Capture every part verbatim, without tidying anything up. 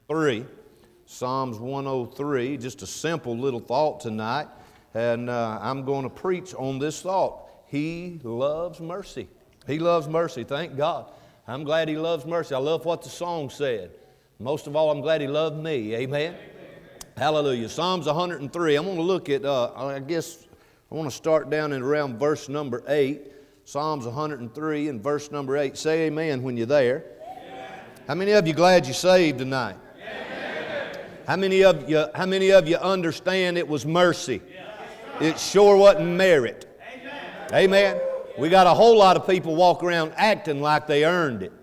three. Psalms one oh three, just a simple little thought tonight. And uh, I'm going to preach on this thought. He loves mercy. He loves mercy, thank God. I'm glad He loves mercy. I love what the song said. Most of all, I'm glad He loved me. Amen? Amen. Hallelujah. Psalms one oh three. I'm going to look at, uh, I guess, I want to start down in around verse number eight. Psalms one oh three and verse number eight. Say amen when you're there. Amen. How many of you glad you saved tonight? Amen. How many of you, how many of you understand it was mercy? It sure wasn't merit. Amen. Amen. We got a whole lot of people walk around acting like they earned it.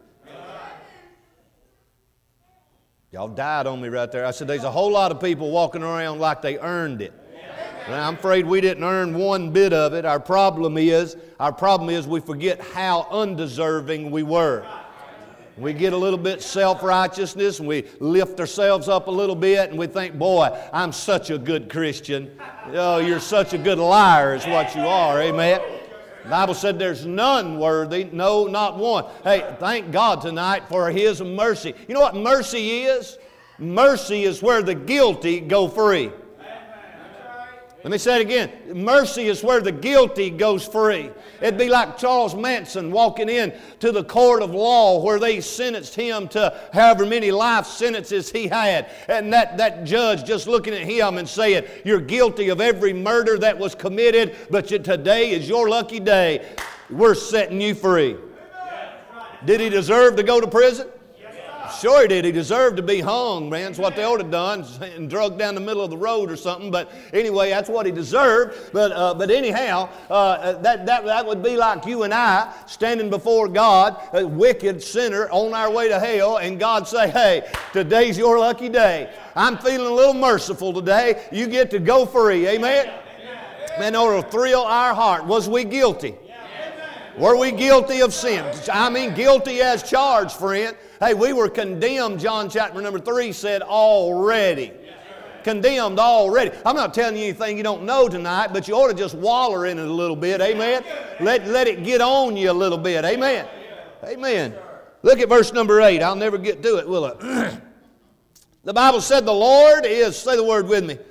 Y'all died on me right there. I said there's a whole lot of people walking around like they earned it. Now, I'm afraid we didn't earn one bit of it. Our problem is, our problem is we forget how undeserving we were. We get a little bit self-righteousness and we lift ourselves up a little bit and we think, boy, I'm such a good Christian. Oh, you're such a good liar is what you are. Amen. The Bible said there's none worthy, no, not one. Hey, thank God tonight for His mercy. You know what mercy is? Mercy is where the guilty go free. Let me say it again. Mercy is where the guilty goes free. It'd be like Charles Manson walking in to the court of law where they sentenced him to however many life sentences he had. And that, that judge just looking at him and saying, you're guilty of every murder that was committed, but you, today is your lucky day. We're setting you free. Did he deserve to go to prison? Sure he did. He deserved to be hung, man. That's what they ought to have done, and drugged down the middle of the road or something. But anyway, that's what he deserved. But uh, but anyhow, uh, that, that, that would be like you and I standing before God, a wicked sinner on our way to hell, and God say, hey, today's your lucky day. I'm feeling a little merciful today. You get to go free. Amen? Man, it'll thrill our heart. Was we guilty? Were we guilty of sin? I mean, guilty as charged, friend. Hey, we were condemned, John chapter number three said, already. Condemned already. I'm not telling you anything you don't know tonight, but you ought to just waller in it a little bit. Amen? Let, let it get on you a little bit. Amen? Amen. Look at verse number eight. I'll never get to it, will I? The Bible said the Lord is, say the word with me,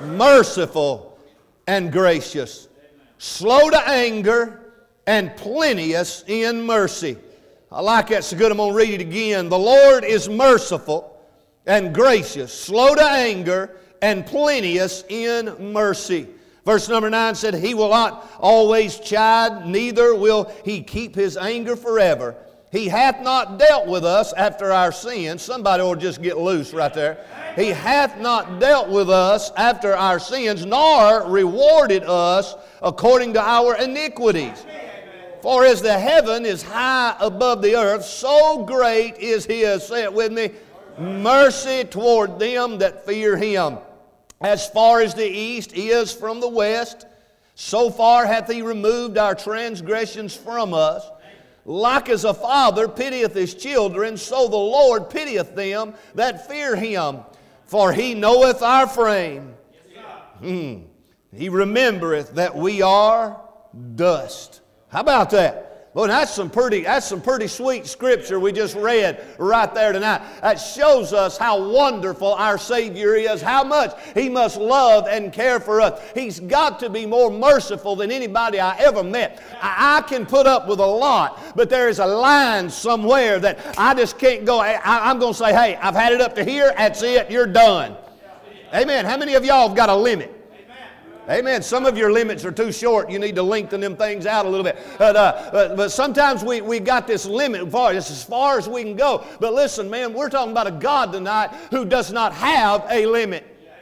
merciful and gracious, slow to anger, and plenteous in mercy. I like that so good I'm going to read it again. The Lord is merciful and gracious, slow to anger, and plenteous in mercy. Verse number nine said, He will not always chide, neither will He keep His anger forever. He hath not dealt with us after our sins. Somebody ought to just get loose right there. He hath not dealt with us after our sins, nor rewarded us according to our iniquities. For as the heaven is high above the earth, so great is His, say it with me, mercy toward them that fear Him. As far as the east is from the west, so far hath He removed our transgressions from us. Like as a father pitieth his children, so the Lord pitieth them that fear Him. For He knoweth our frame. Hmm. He remembereth that we are dust. How about that? Well, that's some pretty, that's some pretty sweet scripture we just read right there tonight. That shows us how wonderful our Savior is, how much He must love and care for us. He's got to be more merciful than anybody I ever met. I, I can put up with a lot, but there is a line somewhere that I just can't go. I, I'm going to say, hey, I've had it up to here, that's it, you're done. Amen. How many of y'all have got a limit? Amen. Some of your limits are too short. You need to lengthen them things out a little bit. But, uh, but, but sometimes we, we got this limit. Far, it's as far as we can go. But listen, man, we're talking about a God tonight who does not have a limit.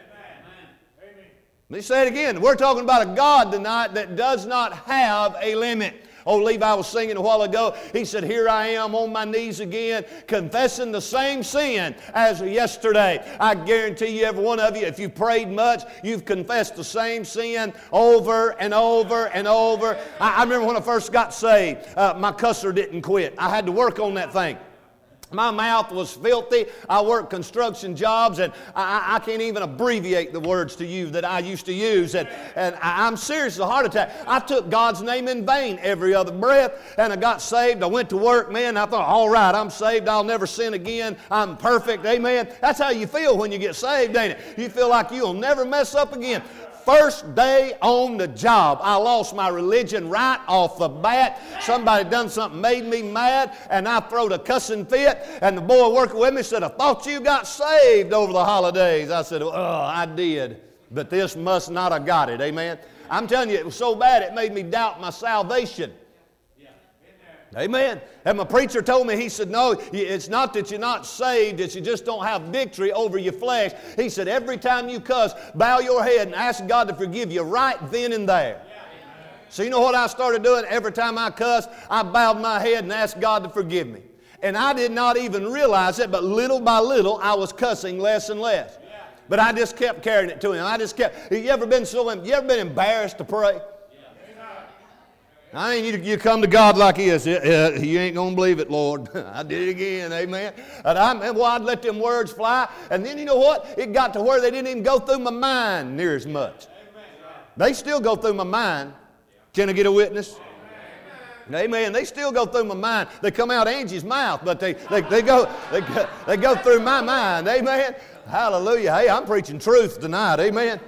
Amen. Let me say it again. We're talking about a God tonight that does not have a limit. Oh, Levi was singing a while ago. He said, here I am on my knees again, confessing the same sin as yesterday. I guarantee you, every one of you, if you've prayed much, you've confessed the same sin over and over and over. I, I remember when I first got saved, uh, my cusser didn't quit. I had to work on that thing. My mouth was filthy. I worked construction jobs, and I, I can't even abbreviate the words to you that I used to use. And, and I, I'm serious, a heart attack. I took God's name in vain every other breath, and I got saved. I went to work, man. I thought, all right, I'm saved. I'll never sin again. I'm perfect. Amen. That's how you feel when you get saved, ain't it? You feel like you'll never mess up again. First day on the job, I lost my religion right off the bat. Somebody done something, made me mad, and I throwed a cussing fit. And the boy working with me said, I thought you got saved over the holidays. I said, oh, I did, but this must not have got it. Amen. I'm telling you, it was so bad it made me doubt my salvation. Amen. And my preacher told me, he said, no, it's not that you're not saved, it's you just don't have victory over your flesh. He said, every time you cuss, bow your head and ask God to forgive you right then and there. So you know what I started doing? Every time I cussed, I bowed my head and asked God to forgive me. And I did not even realize it, but little by little, I was cussing less and less. But I just kept carrying it to Him. I just kept, you ever been so, you ever been embarrassed to pray? I mean, you, you come to God like this. Yeah, yeah, you ain't going to believe it, Lord. I did it again, amen. And, I, and well, I'd let them words fly. And then you know what? It got to where they didn't even go through my mind near as much. They still go through my mind. Can I get a witness? Amen. They still go through my mind. They come out Angie's mouth, but they, they, they, go, they, go, they go through my mind. Amen. Hallelujah. Hey, I'm preaching truth tonight. Amen.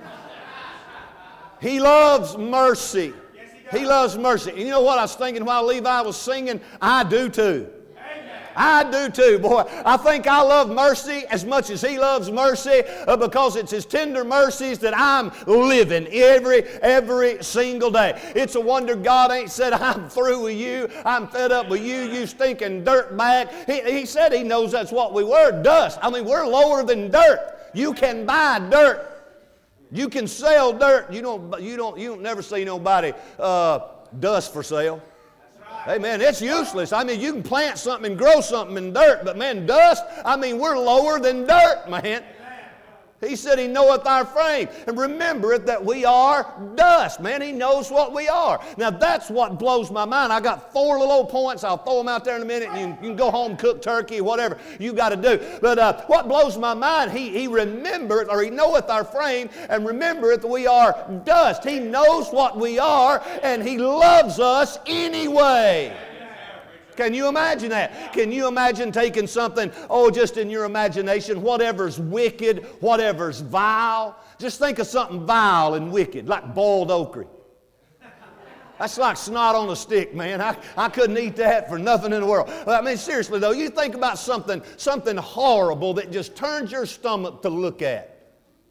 He loves mercy. He loves mercy. And you know what I was thinking while Levi was singing? I do too. Amen. I do too. Boy, I think I love mercy as much as he loves mercy uh, because it's his tender mercies that I'm living every, every single day. It's a wonder God ain't said, I'm through with you. I'm fed up with you, you stinking dirt bag. He, he said he knows that's what we were, dust. I mean, we're lower than dirt. You can buy dirt. You can sell dirt. You don't, you don't, you don't never see nobody uh, dust for sale. Right. Hey, man, it's useless. I mean, you can plant something and grow something in dirt, but, man, dust, I mean, we're lower than dirt, man. He said he knoweth our frame. And remembereth that we are dust. Man, he knows what we are. Now, that's what blows my mind. I got four little points. I'll throw them out there in a minute. And you, you can go home, cook turkey, whatever you got to do. But uh, what blows my mind, he, he remembereth, or he knoweth our frame, and remembereth that we are dust. He knows what we are, and he loves us anyway. Can you imagine that? Can you imagine taking something, oh, just in your imagination, whatever's wicked, whatever's vile? Just think of something vile and wicked, like boiled okra. That's like snot on a stick, man. I, I couldn't eat that for nothing in the world. I mean, seriously, though, you think about something, something horrible that just turns your stomach to look at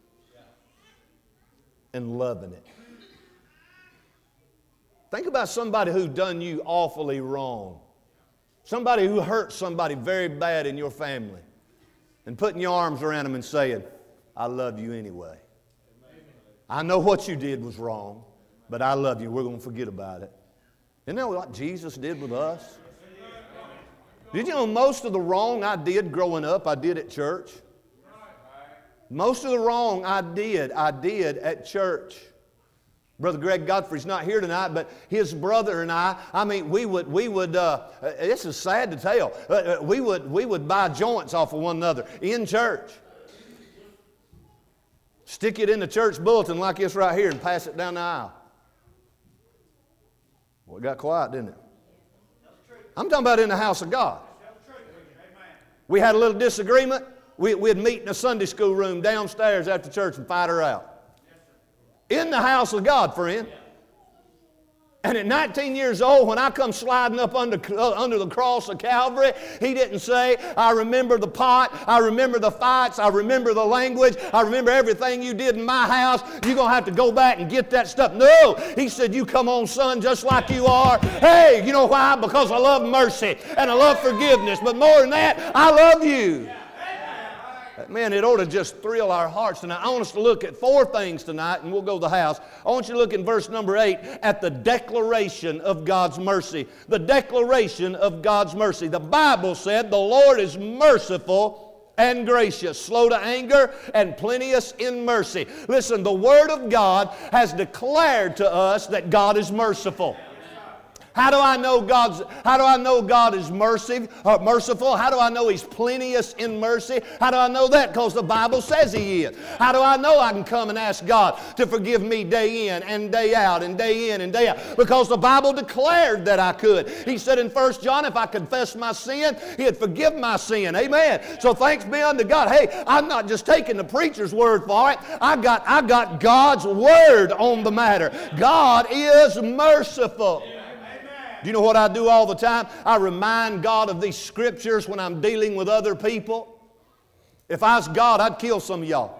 and loving it. Think about somebody who done you awfully wrong. Somebody who hurt somebody very bad in your family and putting your arms around them and saying, I love you anyway. I know what you did was wrong, but I love you. We're going to forget about it. Isn't that what Jesus did with us? Did you know most of the wrong I did growing up, I did at church? Most of the wrong I did, I did at church. Brother Greg Godfrey's not here tonight, but his brother and I, I mean, we would, we would, uh, this is sad to tell, uh, we would, we would buy joints off of one another in church. Stick it in the church bulletin like this right here and pass it down the aisle. Well, it got quiet, didn't it? I'm talking about in the house of God. We had a little disagreement. We, we'd meet in a Sunday school room downstairs after church and fight her out. In the house of God, friend. And at nineteen years old, when I come sliding up under, uh, under the cross of Calvary, he didn't say, I remember the pot, I remember the fights, I remember the language, I remember everything you did in my house. You're going to have to go back and get that stuff. No, he said, you come on, son, just like you are. Hey, you know why? Because I love mercy and I love forgiveness. But more than that, I love you. Man, it ought to just thrill our hearts tonight. I want us to look at four things tonight, and we'll go to the house. I want you to look in verse number eight at the declaration of God's mercy. The declaration of God's mercy. The Bible said the Lord is merciful and gracious, slow to anger, and plenteous in mercy. Listen, the Word of God has declared to us that God is merciful. How do I know God's, how do I know God is mercy, uh, merciful? How do I know He's plenteous in mercy? How do I know that? Because the Bible says He is. How do I know I can come and ask God to forgive me day in and day out and day in and day out? Because the Bible declared that I could. He said in First John, if I confess my sin, He'd forgive my sin. Amen. So thanks be unto God. Hey, I'm not just taking the preacher's word for it. I got, I got God's word on the matter. God is merciful. Do you know what I do all the time? I remind God of these scriptures when I'm dealing with other people. If I was God, I'd kill some of y'all.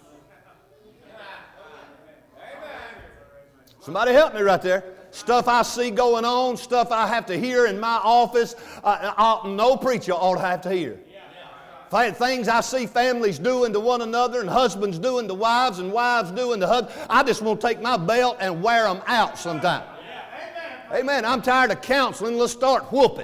Somebody help me right there. Stuff I see going on, stuff I have to hear in my office, uh, uh, no preacher ought to have to hear. Things I see families doing to one another and husbands doing to wives and wives doing to husbands. I just want to take my belt and wear them out sometime. Amen. I'm tired of counseling. Let's start whooping.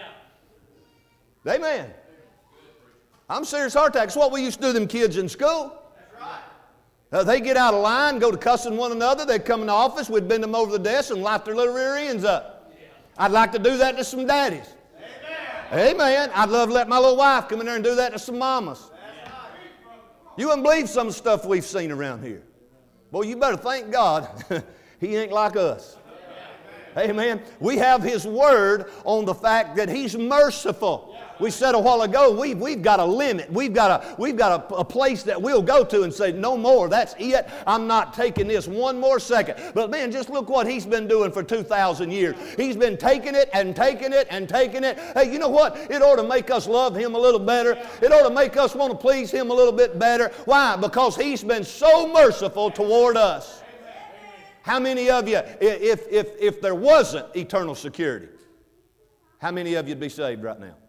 Amen. I'm serious heart attack. It's what we used to do to them kids in school. Uh, they get out of line, go to cussing one another. They'd come in the office. We'd bend them over the desk and light their little rear ends up. I'd like to do that to some daddies. Amen. Amen. I'd love to let my little wife come in there and do that to some mamas. You wouldn't believe some of the stuff we've seen around here. Boy, you better thank God He ain't like us. Amen. We have His word on the fact that He's merciful. We said a while ago, we've, we've got a limit. We've got, a, we've got a, a place that we'll go to and say, no more. That's it. I'm not taking this one more second. But man, just look what He's been doing for two thousand years. He's been taking it and taking it and taking it. Hey, you know what? It ought to make us love Him a little better. It ought to make us want to please Him a little bit better. Why? Because He's been so merciful toward us. How many of you, if, if, if there wasn't eternal security, how many of you would be saved right now?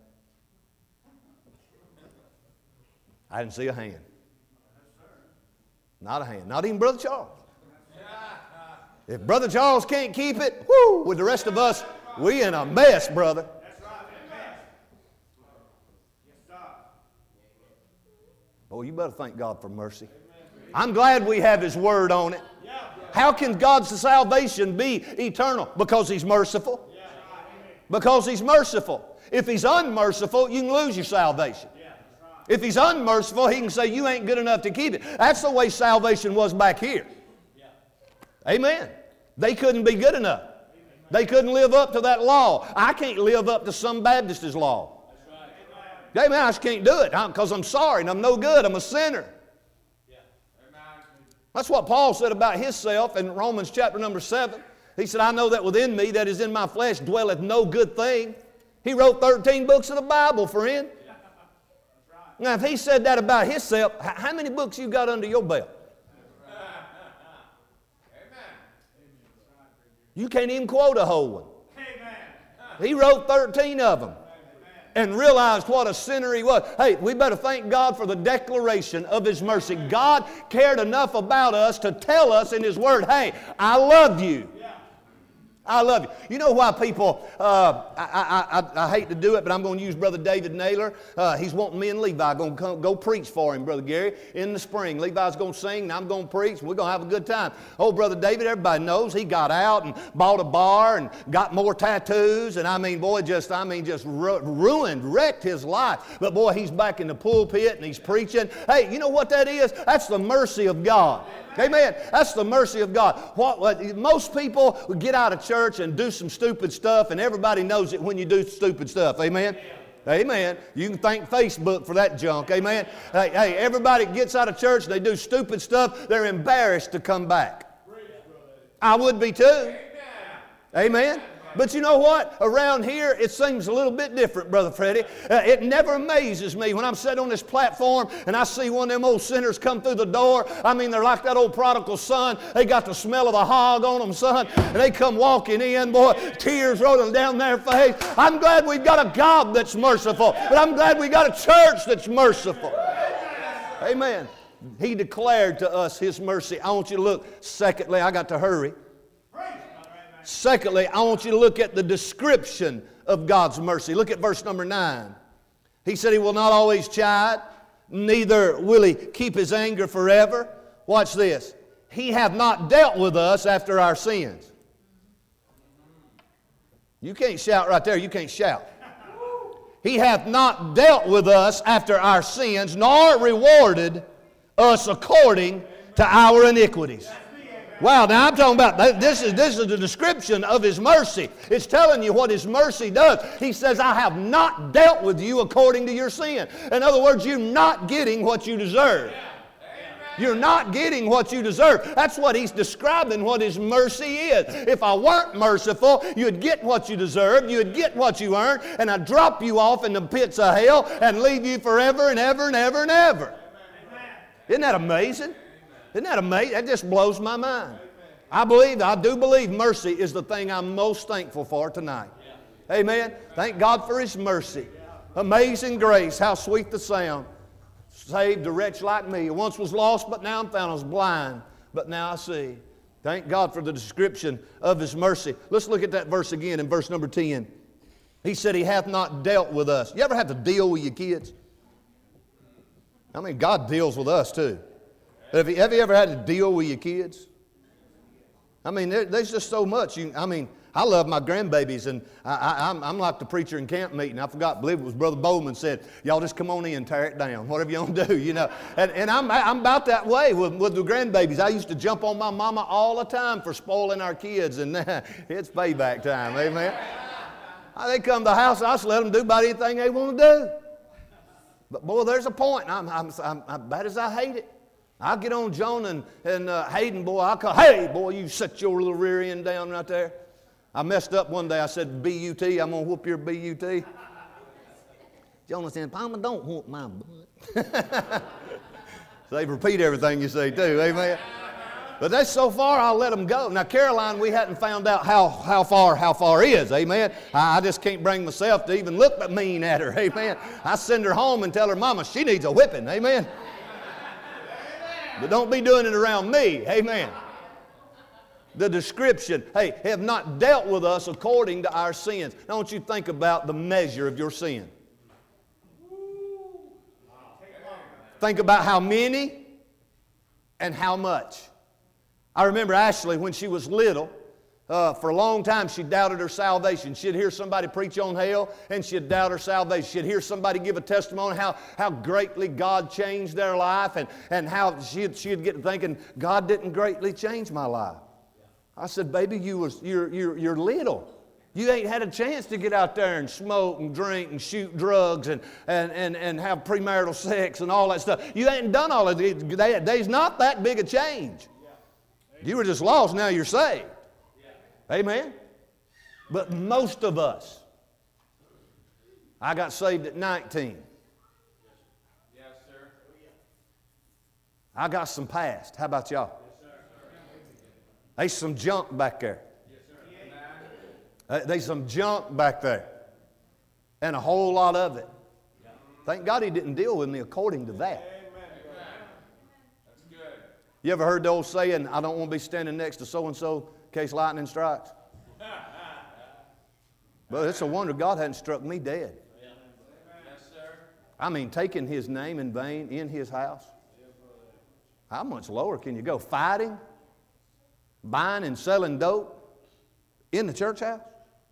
I didn't see a hand. Not a hand. Not even Brother Charles. If Brother Charles can't keep it, whoo, with the rest of us, we in a mess, brother. Oh, you better thank God for mercy. I'm glad we have His word on it. How can God's salvation be eternal? Because He's merciful. Because He's merciful. If He's unmerciful, you can lose your salvation. If He's unmerciful, He can say you ain't good enough to keep it. That's the way salvation was back here. Amen. They couldn't be good enough. They couldn't live up to that law. I can't live up to some Baptist's law. Amen. I just can't do it because I'm sorry and I'm no good. I'm a sinner. That's what Paul said about himself in Romans chapter number seven. He said, I know that within me, that is in my flesh, dwelleth no good thing. He wrote thirteen books of the Bible, friend. Now, if he said that about himself, how many books you got under your belt? You can't even quote a whole one. He wrote thirteen of them and realized what a sinner he was. Hey, we better thank God for the declaration of His mercy. God cared enough about us to tell us in His word, hey, I love you. I love you. You know why people, uh, I, I, I, I hate to do it, but I'm going to use Brother David Naylor. Uh, he's wanting me and Levi going to go preach for him, Brother Gary, in the spring. Levi's going to sing, and I'm going to preach, and we're going to have a good time. Oh, Brother David, everybody knows he got out and bought a bar and got more tattoos, and I mean, boy, just, I mean, just ru- ruined, wrecked his life. But boy, he's back in the pulpit, and he's preaching. Hey, you know what that is? That's the mercy of God. Amen. That's the mercy of God. What, what, most people get out of church and do some stupid stuff, and everybody knows it when you do stupid stuff. Amen. Amen. You can thank Facebook for that junk. Amen. Hey, hey, everybody gets out of church, they do stupid stuff, they're embarrassed to come back. I would be too. Amen. But you know what? Around here, it seems a little bit different, Brother Freddie. Uh, it never amazes me when I'm sitting on this platform and I see one of them old sinners come through the door. I mean, they're like that old prodigal son. They got the smell of the hog on them, son. And they come walking in, boy, tears rolling down their face. I'm glad we've got a God that's merciful. But I'm glad we got a church that's merciful. Amen. He declared to us His mercy. I want you to look. Secondly, I got to hurry. Secondly, I want you to look at the description of God's mercy. Look at verse number nine. He said He will not always chide, neither will He keep His anger forever. Watch this. He hath not dealt with us after our sins. You can't shout right there. You can't shout. He hath not dealt with us after our sins, nor rewarded us according to our iniquities. Wow, now I'm talking about, this is, this is the description of His mercy. It's telling you what His mercy does. He says, I have not dealt with you according to your sin. In other words, you're not getting what you deserve. You're not getting what you deserve. That's what He's describing what His mercy is. If I weren't merciful, you'd get what you deserve, you'd get what you earned, and I'd drop you off in the pits of hell and leave you forever and ever and ever and ever. Isn't that amazing? Isn't that amazing? That just blows my mind. I believe, I do believe mercy is the thing I'm most thankful for tonight. Amen. Thank God for His mercy. Amazing grace, how sweet the sound. Saved a wretch like me. I once was lost, but now I'm found. I was blind, but now I see. Thank God for the description of His mercy. Let's look at that verse again in verse number ten. He said, He hath not dealt with us. You ever have to deal with your kids? I mean, God deals with us too. Have you, have you ever had to deal with your kids? I mean, there, there's just so much. You, I mean, I love my grandbabies, and I, I, I'm, I'm like the preacher in camp meeting. I forgot, I believe it was Brother Bowman said, y'all just come on in, tear it down, whatever you want to do, you know. And, and I'm, I'm about that way with, with the grandbabies. I used to jump on my mama all the time for spoiling our kids, and it's payback time, amen. They come to the house, I just let them do about anything they want to do. But boy, there's a point, I'm, I'm, I'm, I'm bad as I hate it. I'll get on Joan and, and uh, Hayden, boy, I'll call, hey, boy, you set your little rear end down right there. I messed up one day. I said, B U T, I'm going to whoop your B U T. Jonah said, Mama, don't whoop my butt. So they repeat everything you say too, amen? But that's so far, I'll let them go. Now, Caroline, we hadn't found out how, how far how far is, amen? I, I just can't bring myself to even look mean at her, amen? I send her home and tell her, Mama, she needs a whipping, amen? But don't be doing it around me, amen? The description, hey, have not dealt with us according to our sins. Now, I want you to think about the measure of your sin. Think about how many and how much. I remember Ashley, when she was little, uh, for a long time she doubted her salvation. She'd hear somebody preach on hell and she'd doubt her salvation. She'd hear somebody give a testimony how, how greatly God changed their life, and, and how she'd, she'd get thinking, God didn't greatly change my life. I said, baby, you was, you're, you're, you're little. You ain't had a chance to get out there and smoke and drink and shoot drugs and, and, and, and have premarital sex and all that stuff. You ain't done all of these. There's not that big a change. You were just lost, now you're saved. Amen? But most of us, I got saved at nineteen. Yes, sir. I got some past. How about y'all? Yes, sir. There's some junk back there. Yes, sir. There's some junk back there. And a whole lot of it. Thank God He didn't deal with me according to that. You ever heard the old saying, I don't want to be standing next to so-and-so in case lightning strikes? But it's a wonder God hadn't struck me dead. Yes, sir. I mean, taking His name in vain in His house. How much lower can you go? Fighting, buying and selling dope in the church house?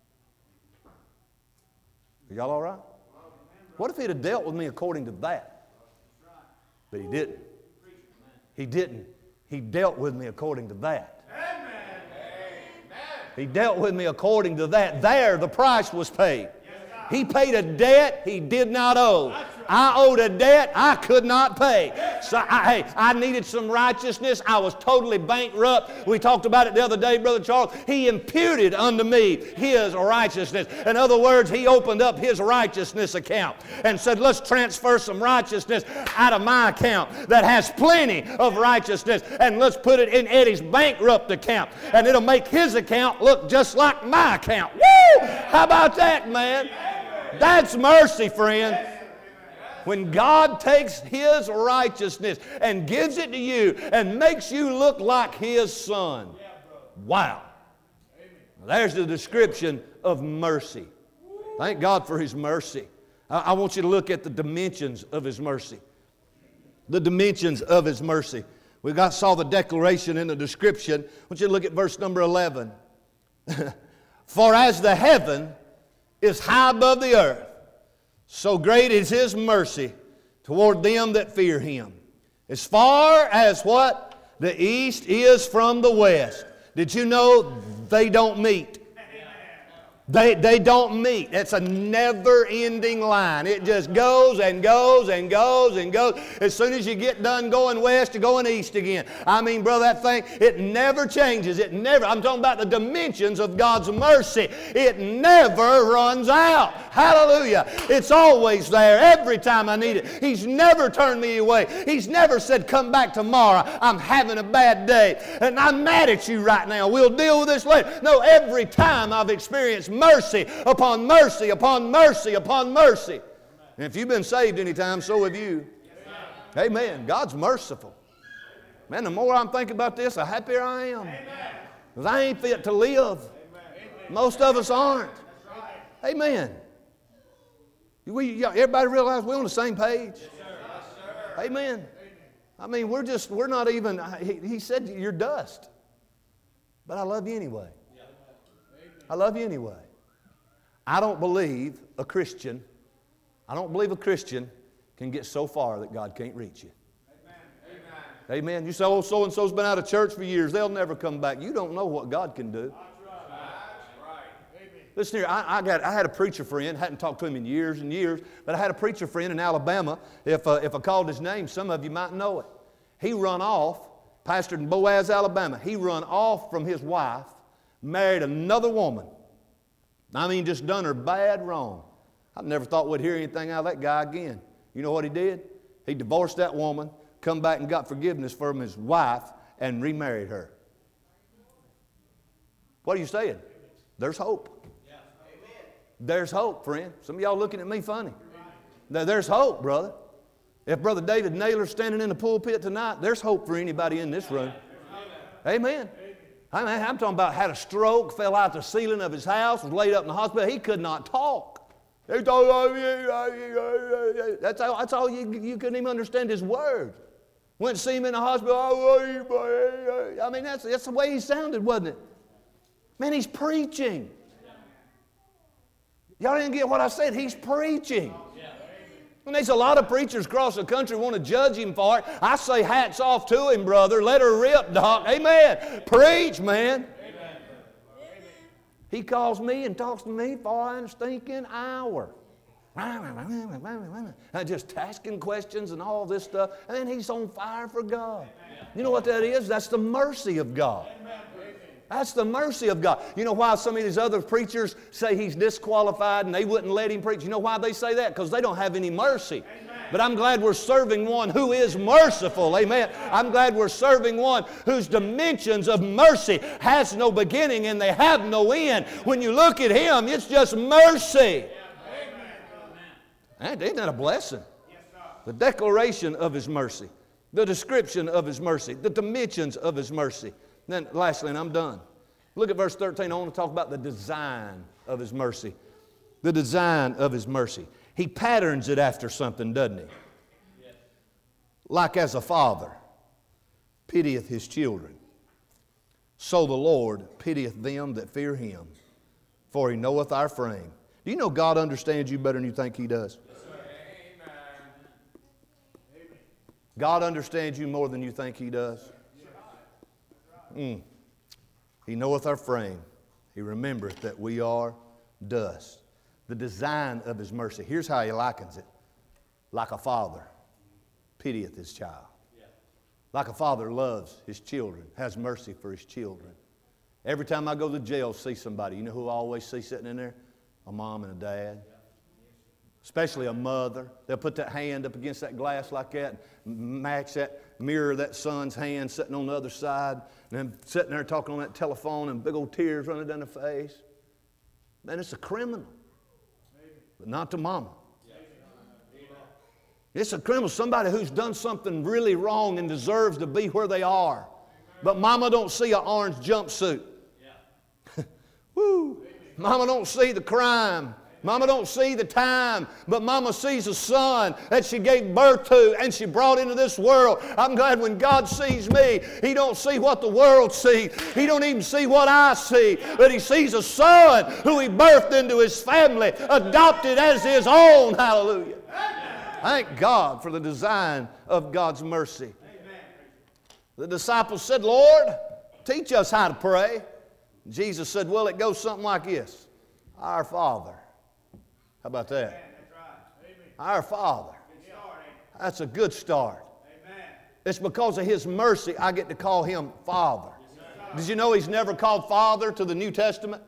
Are y'all all right? What if He'd have dealt with me according to that? But He didn't. He didn't. He dealt with me according to that. Amen. He dealt with me according to that. There, the price was paid. He paid a debt He did not owe. I owed a debt I could not pay. So I, hey, I needed some righteousness. I was totally bankrupt. We talked about it the other day, Brother Charles. He imputed unto me His righteousness. In other words, He opened up His righteousness account and said, let's transfer some righteousness out of my account that has plenty of righteousness, and let's put it in Eddie's bankrupt account, and it'll make his account look just like my account. Woo! How about that, man? That's mercy, friend. When God takes His righteousness and gives it to you and makes you look like His Son. Wow. There's the description of mercy. Thank God for His mercy. I want you to look at the dimensions of His mercy. The dimensions of His mercy. We got saw the declaration in the description. I want you to look at verse number eleven. For as the heaven is high above the earth, so great is His mercy toward them that fear Him. As far as what? The east is from the west. Did you know they don't meet? They, they don't meet. It's a never-ending line. It just goes and goes and goes and goes. As soon as you get done going west, you're going east again. I mean, brother, that thing, it never changes. It never, I'm talking about the dimensions of God's mercy. It never runs out. Hallelujah. It's always there every time I need it. He's never turned me away. He's never said, come back tomorrow. I'm having a bad day. And I'm mad at you right now. We'll deal with this later. No, every time I've experienced mercy upon mercy upon mercy upon mercy. And if you've been saved any time, so have you. Amen. God's merciful. Man, the more I'm thinking about this, the happier I am. Because I ain't fit to live. Most of us aren't. Amen. We, everybody realize we're on the same page? Amen. I mean, we're just, we're not even, he, he said you're dust. But I love you anyway. I love you anyway. I don't believe a Christian, I don't believe a Christian can get so far that God can't reach you. Amen. Amen. Amen. You say, oh, so-and-so's been out of church for years. They'll never come back. You don't know what God can do. That's right. Listen here, I, I, got, I had a preacher friend, hadn't talked to him in years and years, but I had a preacher friend in Alabama. If, uh, if I called his name, some of you might know it. He run off, pastored in Boaz, Alabama. He run off from his wife, married another woman. I mean, just done her bad wrong. I never thought we'd hear anything out of that guy again. You know what he did? He divorced that woman, come back and got forgiveness from his wife, and remarried her. What are you saying? There's hope. There's hope, friend. Some of y'all looking at me funny. There's hope, brother. If Brother David Naylor's standing in the pulpit tonight, there's hope for anybody in this room. Amen. I mean, I'm talking about had a stroke, fell out the ceiling of his house, was laid up in the hospital. He could not talk. That's all, that's all you, you couldn't even understand his words. Went to see him in the hospital. I mean, that's, that's the way he sounded, wasn't it? Man, he's preaching. Y'all didn't get what I said. He's preaching. And there's a lot of preachers across the country want to judge him for it. I say hats off to him, brother. Let her rip, Doc. Amen. Preach, man. Amen. He calls me and talks to me for an stinking hour. Just asking questions and all this stuff. And then he's on fire for God. You know what that is? That's the mercy of God. That's the mercy of God. You know why some of these other preachers say he's disqualified and they wouldn't let him preach? You know why they say that? Because they don't have any mercy. Amen. But I'm glad we're serving one who is merciful. Amen. I'm glad we're serving one whose dimensions of mercy has no beginning and they have no end. When you look at him, it's just mercy. Amen. Ain't that a blessing? The declaration of his mercy, the description of his mercy, the dimensions of his mercy. Then lastly, and I'm done. Look at verse thirteen. I want to talk about the design of his mercy. The design of his mercy. He patterns it after something, doesn't he? Yes. Like as a father pitieth his children, so the Lord pitieth them that fear him, for he knoweth our frame. Do you know God understands you better than you think he does? Yes, sir. Amen. God understands you more than you think he does. Mm. He knoweth our frame. He remembereth that we are dust. The design of his mercy. Here's how he likens it. Like a father pitieth his child. Yeah. Like a father loves his children, has mercy for his children. Every time I go to jail, see somebody, you know who I always see sitting in there? A mom and a dad. Yeah. Especially a mother. They'll put that hand up against that glass like that, match that, mirror that son's hand sitting on the other side, and then sitting there talking on that telephone and big old tears running down their face. Man, it's a criminal. But not to mama. It's a criminal, somebody who's done something really wrong and deserves to be where they are. But mama don't see an orange jumpsuit. Woo! Mama don't see the crime Mama don't see the time, but Mama sees a son that she gave birth to and she brought into this world. I'm glad when God sees me, He don't see what the world sees. He don't even see what I see, but He sees a son who He birthed into His family, adopted as His own. Hallelujah. Thank God for the design of God's mercy. The disciples said, Lord, teach us how to pray. Jesus said, well, it goes something like this. Our Father. How about that? Our Father. That's a good start. It's because of His mercy I get to call Him Father. Did you know He's never called Father to the New Testament?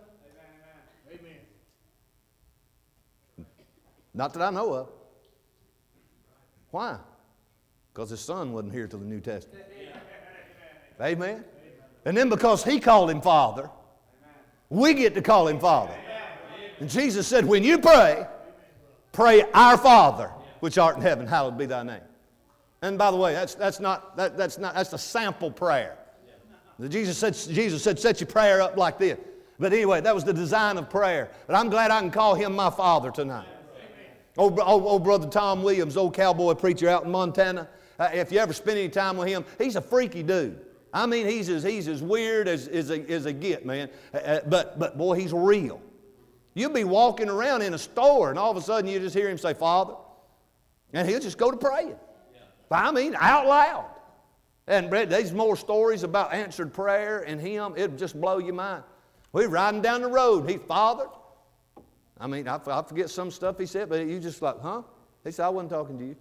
Not that I know of. Why? Because His Son wasn't here till the New Testament. Amen. And then because He called Him Father, we get to call Him Father. And Jesus said, when you pray, pray our Father, which art in heaven, hallowed be thy name. And by the way, that's, that's not, that, that's not, that's a sample prayer. Jesus said, Jesus said, set your prayer up like this. But anyway, that was the design of prayer. But I'm glad I can call Him my Father tonight. Old, old, old brother Tom Williams, old cowboy preacher out in Montana, uh, if you ever spend any time with him, he's a freaky dude. I mean, he's as, he's as weird as, as, a, as a get, man. Uh, but, but boy, he's real. You'll be walking around in a store and all of a sudden you just hear him say, Father. And he'll just go to praying. Yeah. I mean, out loud. And there's more stories about answered prayer and him. It'll just blow your mind. We're riding down the road. He, Father. I mean, I, I forget some stuff he said, but you just like, huh? He said, I wasn't talking to you.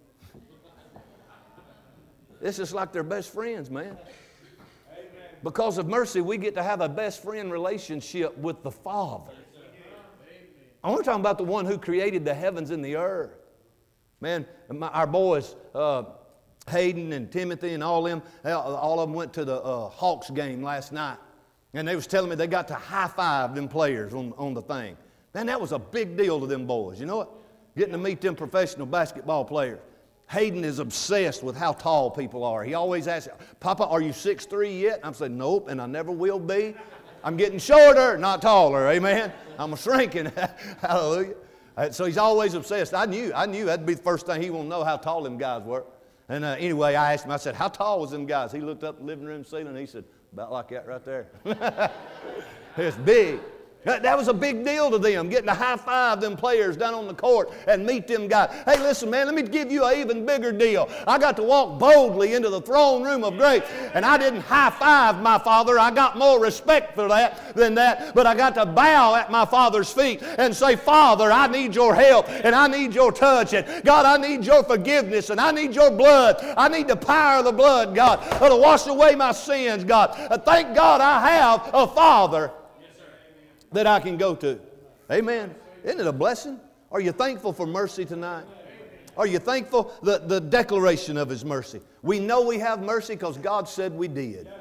It's just like they're best friends, man. Amen. Because of mercy, we get to have a best friend relationship with the Father. I want to talk about the one who created the heavens and the earth. Man, my, our boys, uh, Hayden and Timothy and all them, all of them went to the uh, Hawks game last night. And they was telling me they got to high-five them players on, on the thing. Man, that was a big deal to them boys. You know what? Getting to meet them professional basketball players. Hayden is obsessed with how tall people are. He always asks, Papa, are you six three yet? I'm saying, nope, and I never will be. I'm getting shorter, not taller, amen? I'm shrinking, hallelujah. So he's always obsessed. I knew, I knew that'd be the first thing he wanted to know, how tall them guys were. And uh, anyway, I asked him, I said, how tall was them guys? He looked up the living room ceiling and he said, about like that right there. It's big. That, that was a big deal to them, getting to high-five them players down on the court and meet them guys. Hey, listen, man, let me give you an even bigger deal. I got to walk boldly into the throne room of grace, and I didn't high-five my Father. I got more respect for that than that, but I got to bow at my Father's feet and say, Father, I need your help, and I need your touch, and God, I need your forgiveness, and I need your blood. I need the power of the blood, God, to wash away my sins, God. Thank God I have a Father that I can go to. Amen. Isn't it a blessing? Are you thankful for mercy tonight? Are you thankful the, the declaration of His mercy? We know we have mercy because God said we did.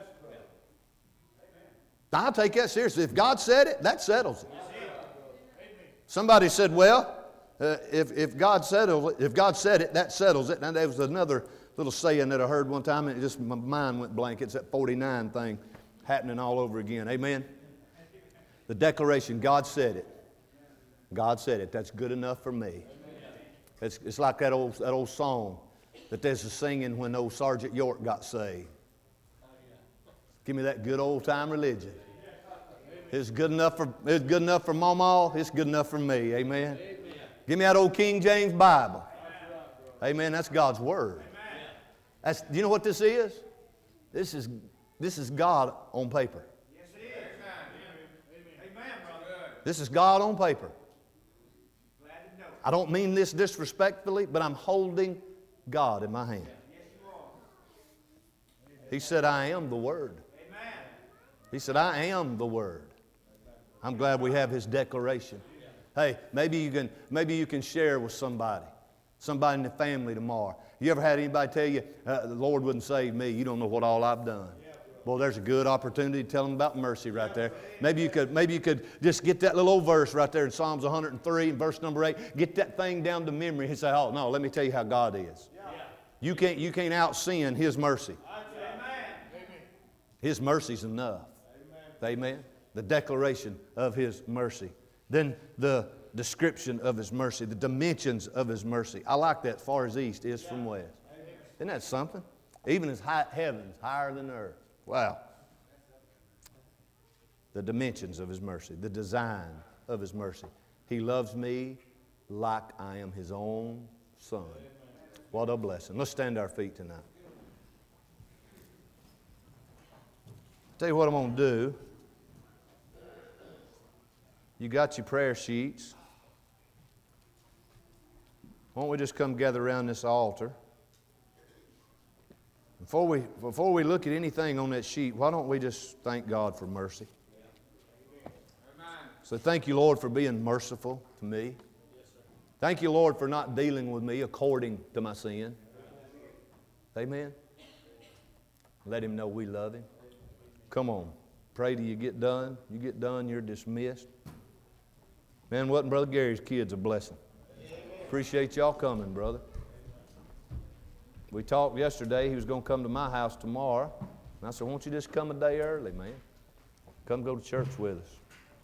I'll take that seriously. If God said it, that settles it. Somebody said, well, uh, if, if, God settled, if God said it, that settles it. And there was another little saying that I heard one time, and it just my mind went blank. It's that forty-nine thing happening all over again. Amen. The declaration, God said it. God said it. That's good enough for me. It's, it's like that old, that old song that there's a singing when old Sergeant York got saved. Give me that good old time religion. It's good enough for, it's good enough for Mama. It's good enough for me. Amen. Give me that old King James Bible. Amen. That's God's Word. That's, do you know what this is? This is, this is God on paper. This is God on paper. I don't mean this disrespectfully, but I'm holding God in my hand. He said, I am the Word. He said, I am the Word. I'm glad we have His declaration. Hey, maybe you can, maybe you can share with somebody, somebody in the family tomorrow. You ever had anybody tell you, uh, the Lord wouldn't save me, you don't know what all I've done? Well, there's a good opportunity to tell them about mercy right there. Maybe you could, maybe you could just get that little old verse right there in Psalms one hundred three, and verse number eight. Get that thing down to memory and say, "Oh no, let me tell you how God is. You can't, you can't out sin His mercy. His mercy's enough. Amen. The declaration of His mercy. Then the description of His mercy, the dimensions of His mercy. I like that, far as east is from west. Isn't that something? Even as high, heavens, higher than the earth. Wow. The dimensions of His mercy, the design of His mercy. He loves me like I am His own son. What a blessing. Let's stand to our feet tonight. Tell you what I'm going to do. You got your prayer sheets. Why don't we just come gather around this altar? Before we, before we look at anything on that sheet, why don't we just thank God for mercy? So thank you, Lord, for being merciful to me. Thank you, Lord, for not dealing with me according to my sin. Amen. Let Him know we love Him. Come on. Pray till you get done. You get done, you're dismissed. Man, wasn't Brother Gary's kids a blessing? Appreciate y'all coming, brother. We talked yesterday. He was going to come to my house tomorrow. And I said, won't you just come a day early, man? Come go to church with us.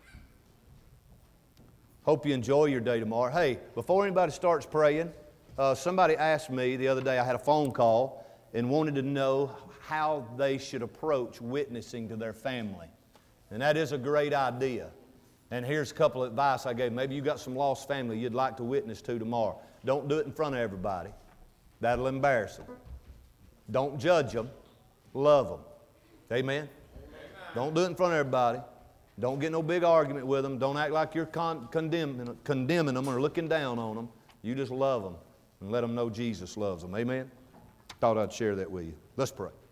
Hope you enjoy your day tomorrow. Hey, before anybody starts praying, uh, somebody asked me the other day, I had a phone call and wanted to know how they should approach witnessing to their family. And that is a great idea. And here's a couple of advice I gave. Maybe you got some lost family you'd like to witness to tomorrow. Don't do it in front of everybody. That'll embarrass them. Don't judge them. Love them. Amen? Amen? Don't do it in front of everybody. Don't get no big argument with them. Don't act like you're con condemning, condemning them or looking down on them. You just love them and let them know Jesus loves them. Amen? Thought I'd share that with you. Let's pray.